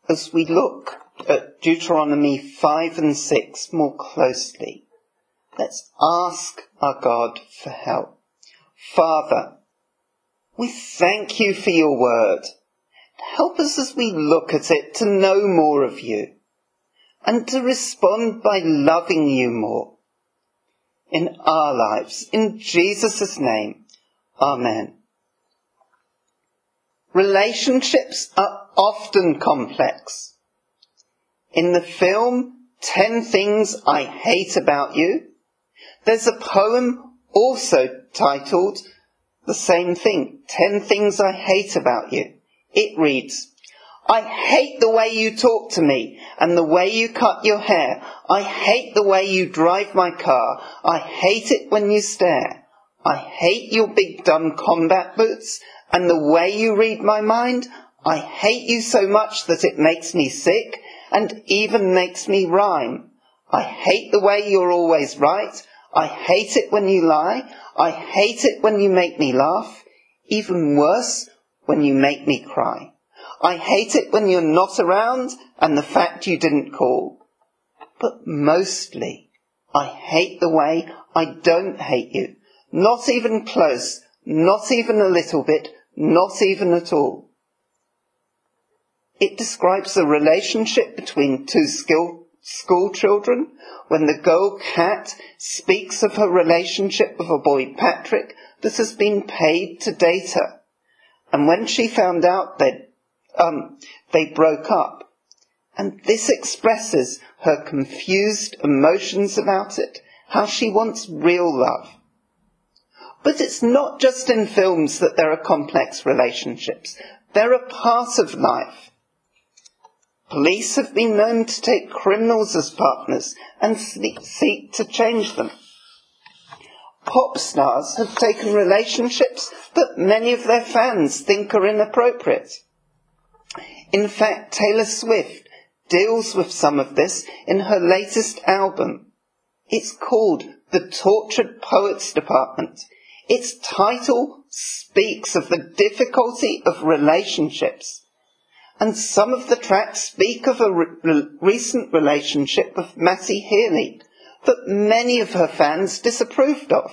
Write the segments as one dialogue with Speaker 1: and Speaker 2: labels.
Speaker 1: as we look at Deuteronomy 5 and 6 more closely, let's ask our God for help. Father, we thank you for your word. Help us as we look at it to know more of you and to respond by loving you more in our lives. In Jesus' name, amen. Relationships are often complex. In the film 10 Things I Hate About You, there's a poem also titled the same thing, 10 Things I Hate About You. It reads, I hate the way you talk to me and the way you cut your hair. I hate the way you drive my car. I hate it when you stare. I hate your big dumb combat boots and the way you read my mind. I hate you so much that it makes me sick and even makes me rhyme. I hate the way you're always right. I hate it when you lie. I hate it when you make me laugh. Even worse, when you make me cry. I hate it when you're not around and the fact you didn't call. But mostly, I hate the way I don't hate you. Not even close, not even a little bit, not even at all. It describes a relationship between two school children when the girl Kat speaks of her relationship with a boy Patrick that has been paid to date her. And when she found out they broke up. And this expresses her confused emotions about it, how she wants real love. But it's not just in films that there are complex relationships. They're a part of life. Police have been known to take criminals as partners and seek to change them. Pop stars have taken relationships that many of their fans think are inappropriate. In fact, Taylor Swift deals with some of this in her latest album. It's called The Tortured Poets Department. Its title speaks of the difficulty of relationships. And some of the tracks speak of a recent relationship with Matty Healy that many of her fans disapproved of.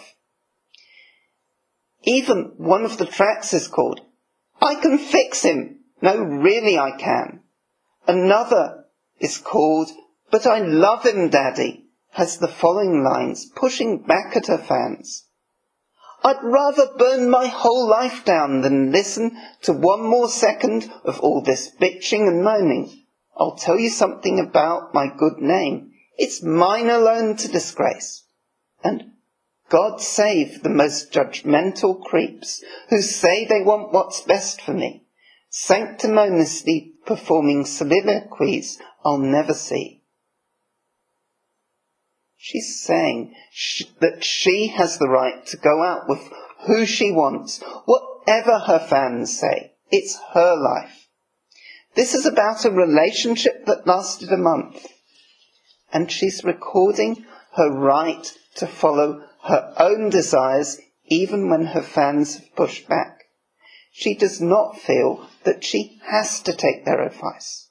Speaker 1: Even one of the tracks is called I Can Fix Him. No, really I can. Another is called But I Love Him, Daddy, has the following lines pushing back at her fans. I'd rather burn my whole life down than listen to one more second of all this bitching and moaning. I'll tell you something about my good name. It's mine alone to disgrace. And God save the most judgmental creeps who say they want what's best for me. Sanctimoniously performing soliloquies I'll never see. She's saying that she has the right to go out with who she wants, whatever her fans say. It's her life. This is about a relationship that lasted a month. And she's recording her right to follow her own desires even when her fans have pushed back. She does not feel that she has to take their advice.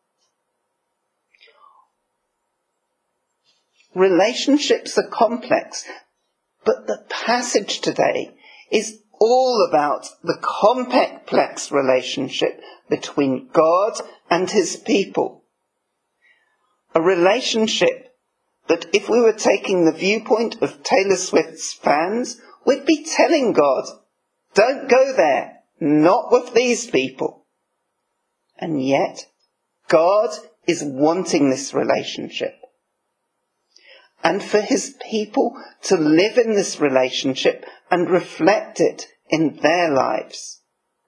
Speaker 1: Relationships are complex, but the passage today is all about the complex relationship between God and his people. A relationship that, if we were taking the viewpoint of Taylor Swift's fans, we'd be telling God, don't go there. Not with these people. And yet, God is wanting this relationship. And for his people to live in this relationship and reflect it in their lives.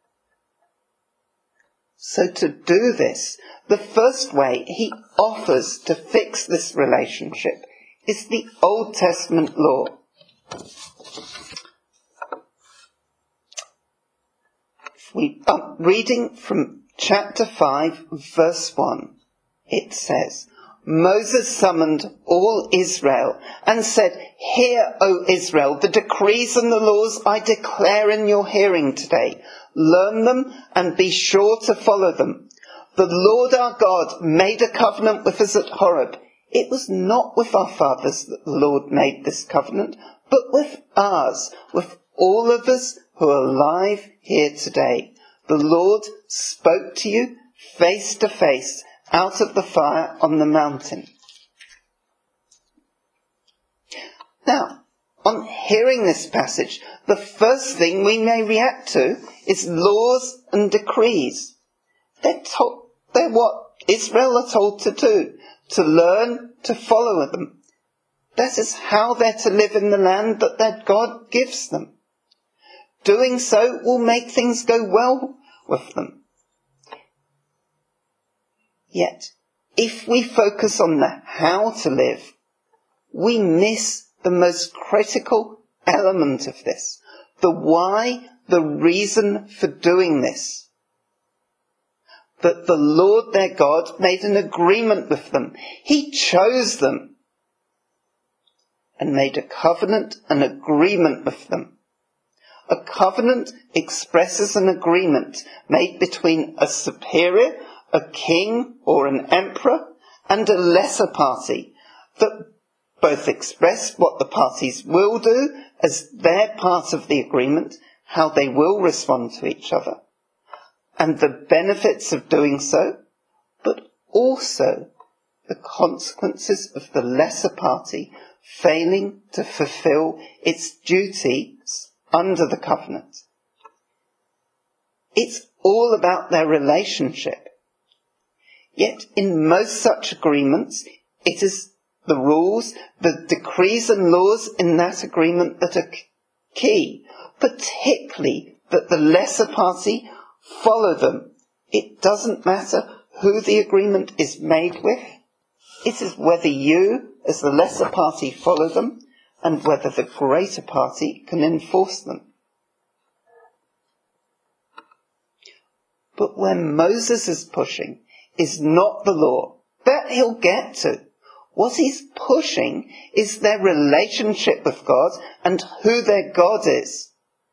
Speaker 1: So to do this, the first way he offers to fix this relationship is the Old Testament law. Reading from chapter 5, verse 1, it says, Moses summoned all Israel and said, Hear, O Israel, the decrees and the laws I declare in your hearing today. Learn them and be sure to follow them. The Lord our God made a covenant with us at Horeb. It was not with our fathers that the Lord made this covenant, but with ours, with all of us who are alive here today. The Lord spoke to you face to face out of the fire on the mountain. Now, on hearing this passage, the first thing we may react to is laws and decrees. They're what Israel are told to do, to learn to follow them. That is how they're to live in the land that their God gives them. Doing so will make things go well with them. Yet, if we focus on the how to live, we miss the most critical element of this. The why, the reason for doing this. That the Lord their God made an agreement with them. He chose them and made a covenant, an agreement with them. A covenant expresses an agreement made between a superior, a king or an emperor, and a lesser party that both express what the parties will do as their part of the agreement, how they will respond to each other, and the benefits of doing so, but also the consequences of the lesser party failing to fulfill its duties under the covenant. It's all about their relationship. Yet in most such agreements, it is the rules, the decrees and laws in that agreement that are key, particularly that the lesser party follow them. It doesn't matter who the agreement is made with. It is whether you, as the lesser party, follow them and whether the greater party can enforce them. But where Moses is pushing is not the law. That he'll get to. What he's pushing is their relationship with God and who their God is.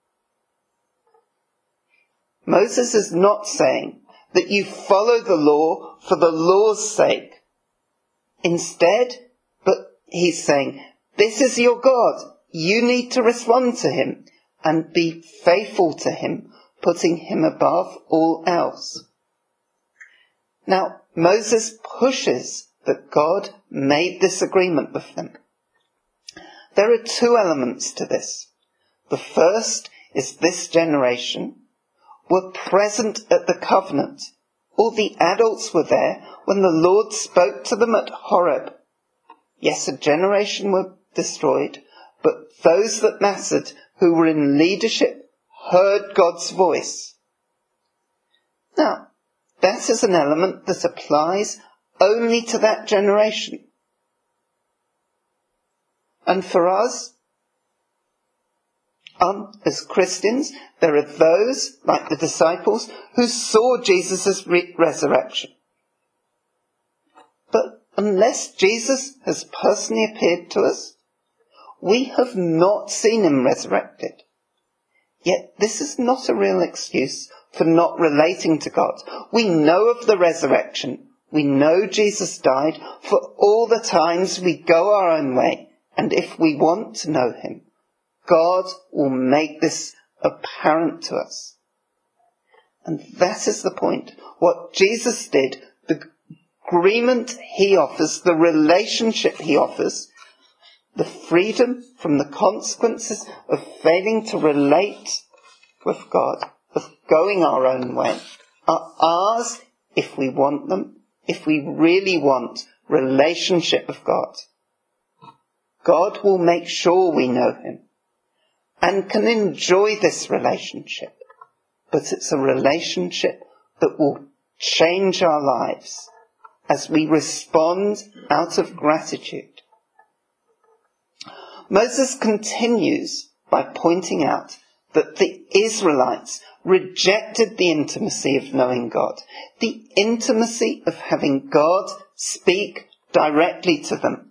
Speaker 1: Moses is not saying that you follow the law for the law's sake. Instead, but he's saying, this is your God. You need to respond to him and be faithful to him, putting him above all else. Now, Moses pushes that God made this agreement with them. There are two elements to this. The first is this generation were present at the covenant. All the adults were there when the Lord spoke to them at Horeb. Yes, a generation were destroyed, but those that mattered, who were in leadership, heard God's voice. Now, that is an element that applies only to that generation. And for us, as Christians, there are those, like the disciples, who saw Jesus' resurrection. But unless Jesus has personally appeared to us, we have not seen him resurrected. Yet this is not a real excuse for not relating to God. We know of the resurrection. We know Jesus died for all the times we go our own way. And if we want to know him, God will make this apparent to us. And that is the point. What Jesus did, the agreement he offers, the relationship he offers, the freedom from the consequences of failing to relate with God, of going our own way, are ours if we want them, if we really want relationship with God. God will make sure we know him and can enjoy this relationship. But it's a relationship that will change our lives as we respond out of gratitude. Moses continues by pointing out that the Israelites rejected the intimacy of knowing God, the intimacy of having God speak directly to them.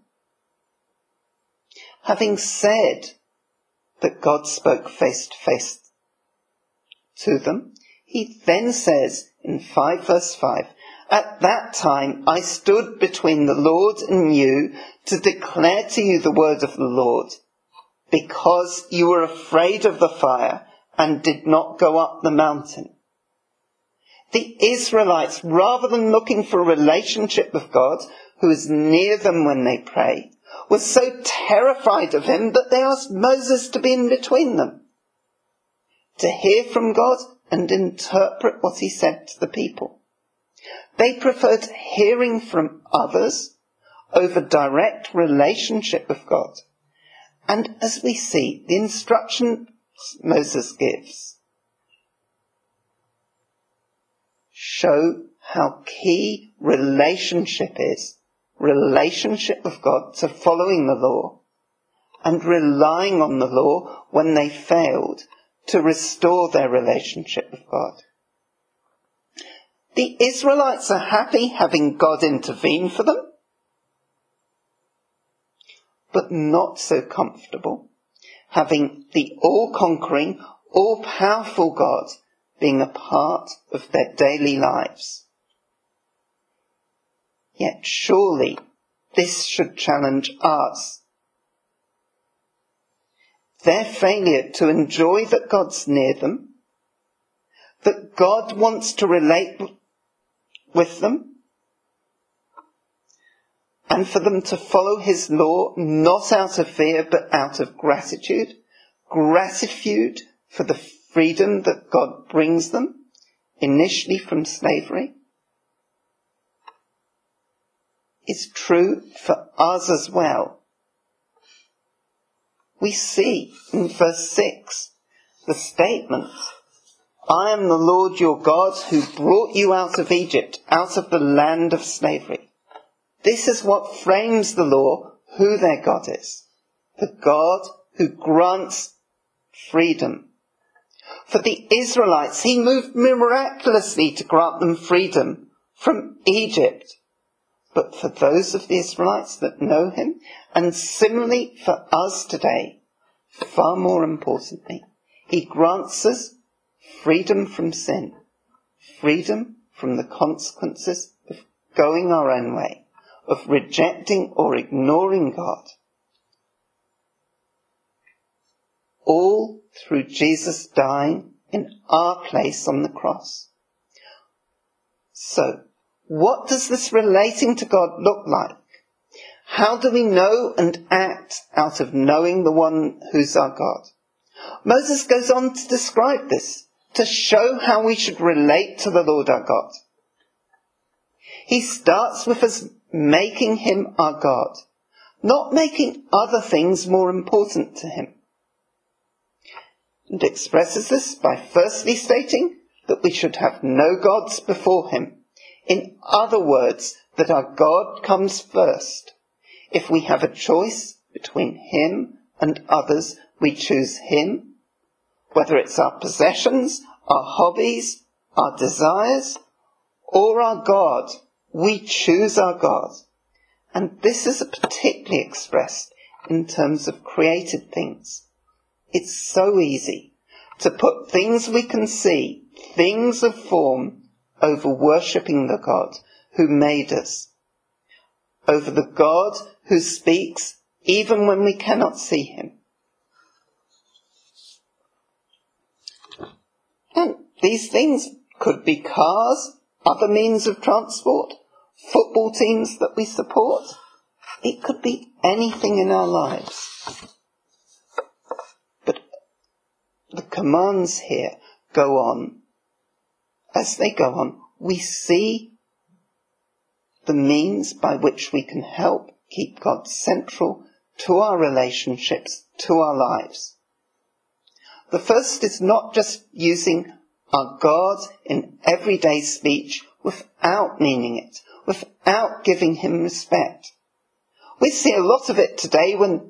Speaker 1: Having said that God spoke face to face to them, he then says in 5 verse 5, At that time I stood between the Lord and you to declare to you the word of the Lord, because you were afraid of the fire and did not go up the mountain. The Israelites, rather than looking for a relationship with God, who is near them when they pray, were so terrified of him that they asked Moses to be in between them, to hear from God and interpret what he said to the people. They preferred hearing from others over direct relationship with God. And as we see, the instructions Moses gives show how key relationship is. Relationship with God to following the law and relying on the law when they failed to restore their relationship with God. The Israelites are happy having God intervene for them, but not so comfortable having the all-conquering, all-powerful God being a part of their daily lives. Yet surely this should challenge us. Their failure to enjoy that God's near them, that God wants to relate with them, and for them to follow his law not out of fear but out of gratitude for the freedom that God brings them, initially from slavery, is true for us as well. We see in verse 6 the statement, I am the Lord your God who brought you out of Egypt, out of the land of slavery. This is what frames the law, who their God is. The God who grants freedom. For the Israelites, he moved miraculously to grant them freedom from Egypt. But for those of the Israelites that know him, and similarly for us today, far more importantly, he grants us freedom from sin, freedom from the consequences of going our own way, of rejecting or ignoring God. All through Jesus dying in our place on the cross. So, what does this relating to God look like? How do we know and act out of knowing the one who's our God? Moses goes on to describe this, to show how we should relate to the Lord our God. He starts with us making him our God, not making other things more important to him. And expresses this by firstly stating that we should have no gods before him. In other words, that our God comes first. If we have a choice between him and others, we choose him, whether it's our possessions, our hobbies, our desires, or our God. We choose our God. And this is particularly expressed in terms of created things. It's so easy to put things we can see, things of form, over worshipping the God who made us, over the God who speaks even when we cannot see him. And these things could be cars, other means of transport, football teams that we support. It could be anything in our lives. But the commands here go on. As they go on, we see the means by which we can help keep God central to our relationships, to our lives. The first is not just using our God in everyday speech without meaning it, without giving him respect. We see a lot of it today when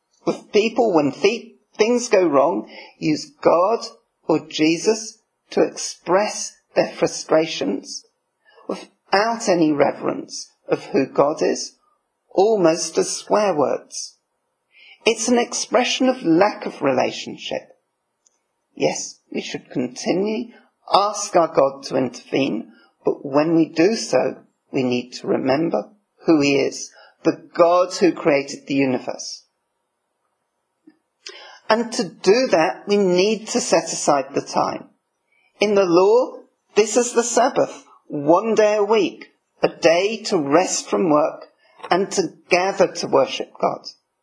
Speaker 1: things go wrong, use God or Jesus to express their frustrations without any reverence of who God is, almost as swear words. It's an expression of lack of relationship. Yes, we should continually ask our God to intervene, But when we do so, we need to remember who he is, the God who created the universe. And to do that, we need to set aside the time. In the law, this is the Sabbath, 1 day a week, a day to rest from work and to gather to worship God.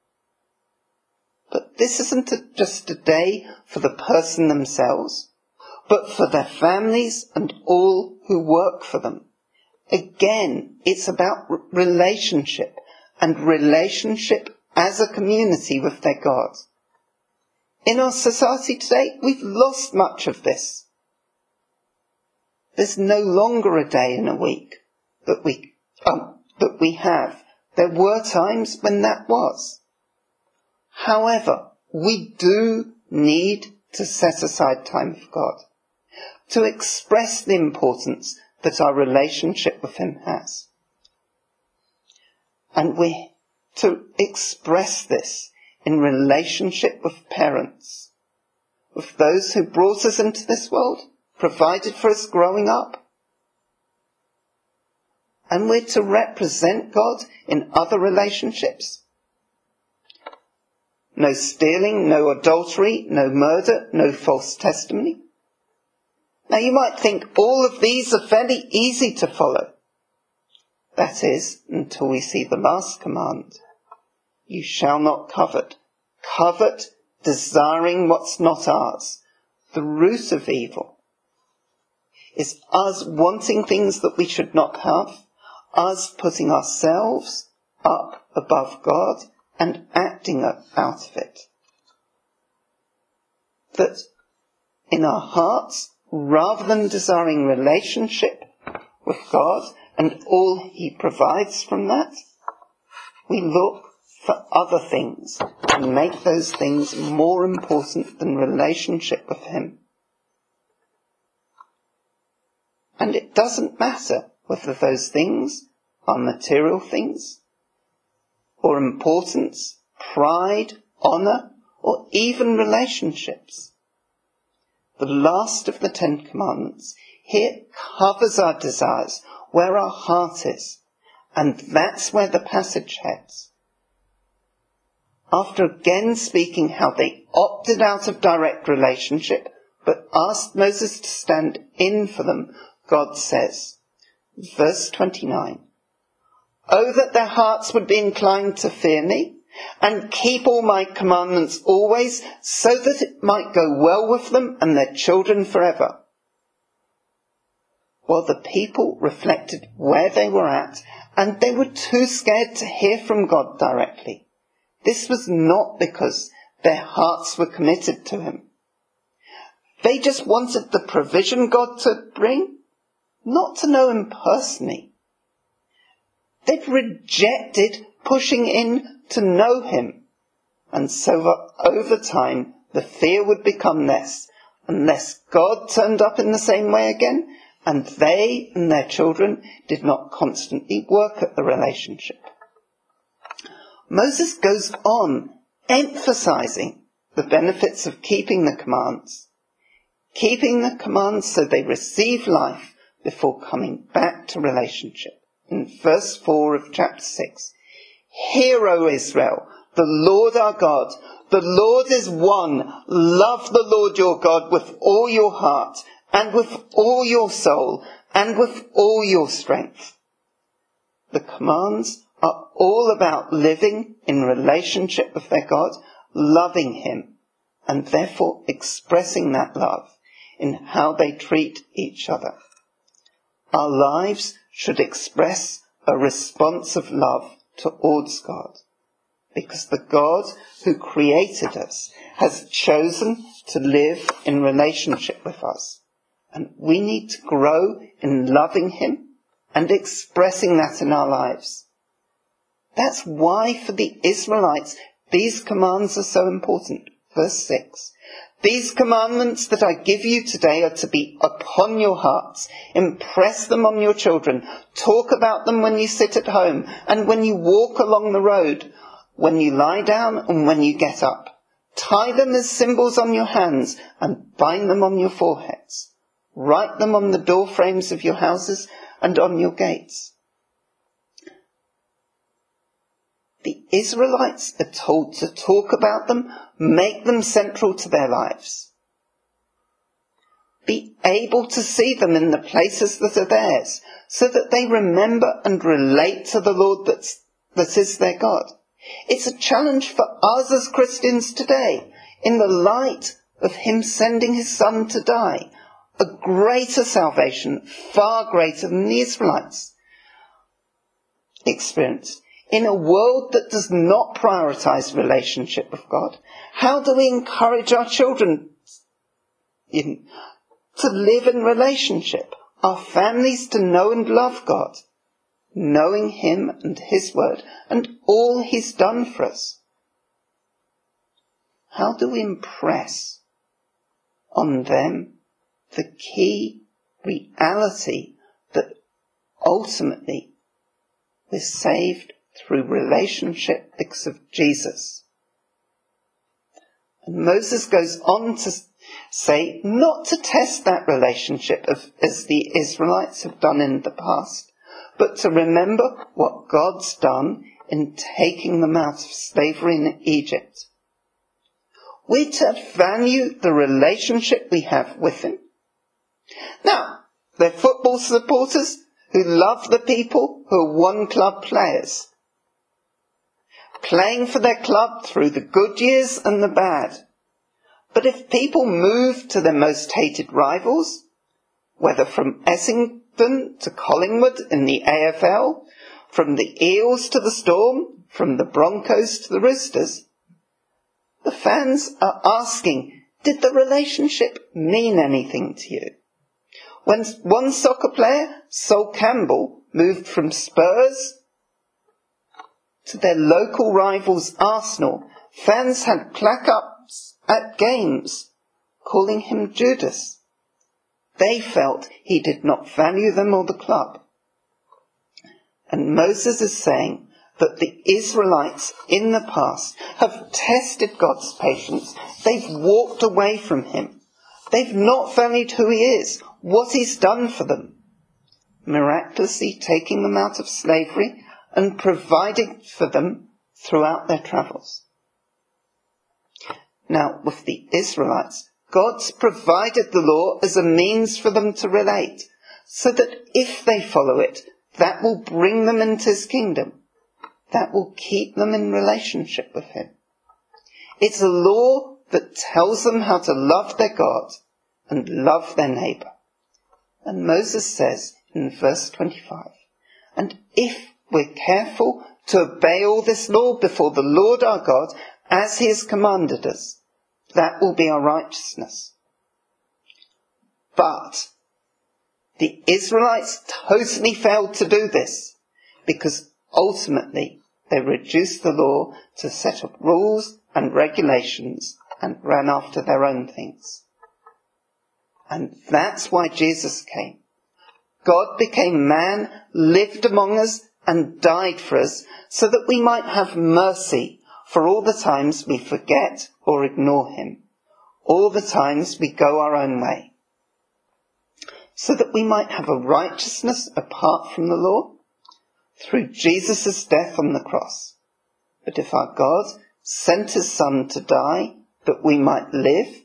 Speaker 1: But this isn't just a day for the person themselves, but for their families and all who work for them. Again, it's about relationship, and relationship as a community with their God. In our society today, we've lost much of this. There's no longer a day in a week that we have. There were times when that was. However, we do need to set aside time for God, to express the importance that our relationship with him has. And we to express this in relationship with parents, with those who brought us into this world, provided for us growing up. And we're to represent God in other relationships. No stealing, no adultery, no murder, no false testimony. Now you might think all of these are fairly easy to follow. That is, until we see the last command. You shall not covet. Covet, desiring what's not ours. The root of evil is us wanting things that we should not have, us putting ourselves up above God and acting out of it. That in our hearts, rather than desiring relationship with God and all he provides from that, we look for other things and make those things more important than relationship with him. And it doesn't matter whether those things are material things, or importance, pride, honour, or even relationships. The last of the 10 Commandments here covers our desires, where our heart is, and that's where the passage heads. After again speaking how they opted out of direct relationship, but asked Moses to stand in for them, God says, verse 29, "Oh, that their hearts would be inclined to fear me, and keep all my commandments always, so that it might go well with them and their children forever." Well, the people reflected where they were at, and they were too scared to hear from God directly. This was not because their hearts were committed to him. They just wanted the provision God to bring, not to know him personally. They'd rejected pushing in to know him. And so over time, the fear would become less, unless God turned up in the same way again, and they and their children did not constantly work at the relationship. Moses goes on emphasizing the benefits of keeping the commands. Keeping the commands so they receive life before coming back to relationship. In verse 4 of chapter 6, "Hear, O Israel, the Lord our God, the Lord is one. Love the Lord your God with all your heart, and with all your soul, and with all your strength." The commands are all about living in relationship with their God, loving him, and therefore expressing that love in how they treat each other. Our lives should express a response of love towards God, because the God who created us has chosen to live in relationship with us. And we need to grow in loving him and expressing that in our lives. That's why for the Israelites, these commands are so important. Verse 6, "These commandments that I give you today are to be upon your hearts. Impress them on your children. Talk about them when you sit at home and when you walk along the road, when you lie down and when you get up. Tie them as symbols on your hands and bind them on your foreheads. Write them on the door frames of your houses and on your gates. The Israelites are told to talk about them, make them central to their lives. Be able to see them in the places that are theirs, so that they remember and relate to the Lord that is their God. It's a challenge for us as Christians today, in the light of him sending his son to die, a greater salvation, far greater than the Israelites experienced. In a world that does not prioritize relationship with God, how do we encourage our children to live in relationship, our families to know and love God, knowing him and his word and all he's done for us? How do we impress on them the key reality that ultimately we're saved through relationship because of Jesus? And Moses goes on to say not to test that relationship as the Israelites have done in the past, but to remember what God's done in taking them out of slavery in Egypt. We're to value the relationship we have with him. Now, they're football supporters who love the people who are one club players, playing for their club through the good years and the bad. But if people move to their most hated rivals, whether from Essendon to Collingwood in the AFL, from the Eels to the Storm, from the Broncos to the Roosters, the fans are asking, did the relationship mean anything to you? When one soccer player, Sol Campbell, moved from Spurs to their local rivals Arsenal, fans had placards at games calling him Judas. They felt he did not value them or the club. And Moses is saying that the Israelites in the past have tested God's patience. They've walked away from him. They've not valued who he is, what he's done for them, miraculously taking them out of slavery and providing for them throughout their travels. Now, with the Israelites, God's provided the law as a means for them to relate, so that if they follow it, that will bring them into his kingdom. That will keep them in relationship with him. It's a law that tells them how to love their God and love their neighbour. And Moses says in verse 25, and if we're careful to obey all this law before the Lord our God, as he has commanded us, that will be our righteousness. But the Israelites totally failed to do this, because ultimately they reduced the law to set up rules and regulations and ran after their own things. And that's why Jesus came. God became man, lived among us, and died for us, so that we might have mercy for all the times we forget or ignore him, all the times we go our own way, so that we might have a righteousness apart from the law, through Jesus' death on the cross. But if our God sent his Son to die that we might live,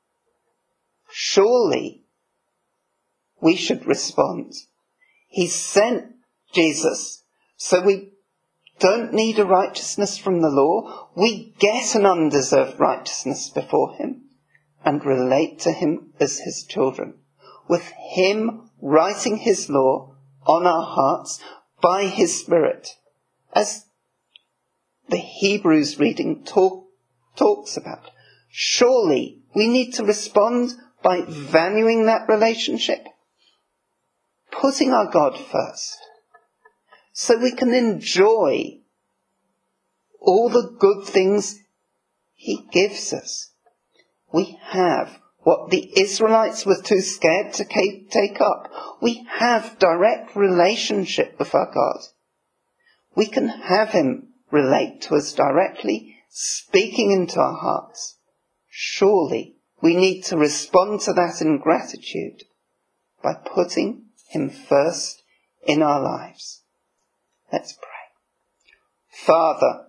Speaker 1: surely we should respond. He sent Jesus, so we don't need a righteousness from the law. We get an undeserved righteousness before him and relate to him as his children, with him writing his law on our hearts by his Spirit, as the Hebrews reading talks about. Surely we need to respond by valuing that relationship, putting our God first, so we can enjoy all the good things he gives us. We have what the Israelites were too scared to take up. We have direct relationship with our God. We can have him relate to us directly, speaking into our hearts. Surely we need to respond to that in gratitude by putting him first in our lives. Let's pray. Father,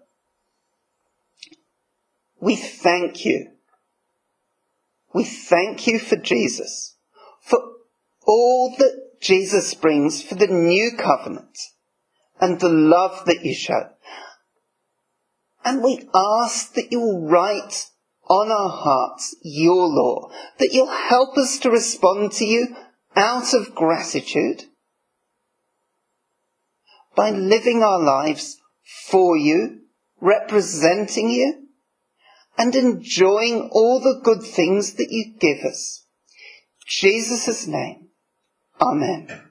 Speaker 1: we thank you. We thank you for Jesus, for all that Jesus brings, for the new covenant and the love that you show. And we ask that you will write on our hearts your law, that you'll help us to respond to you out of gratitude by living our lives for you, representing you, and enjoying all the good things that you give us. In Jesus' name, amen.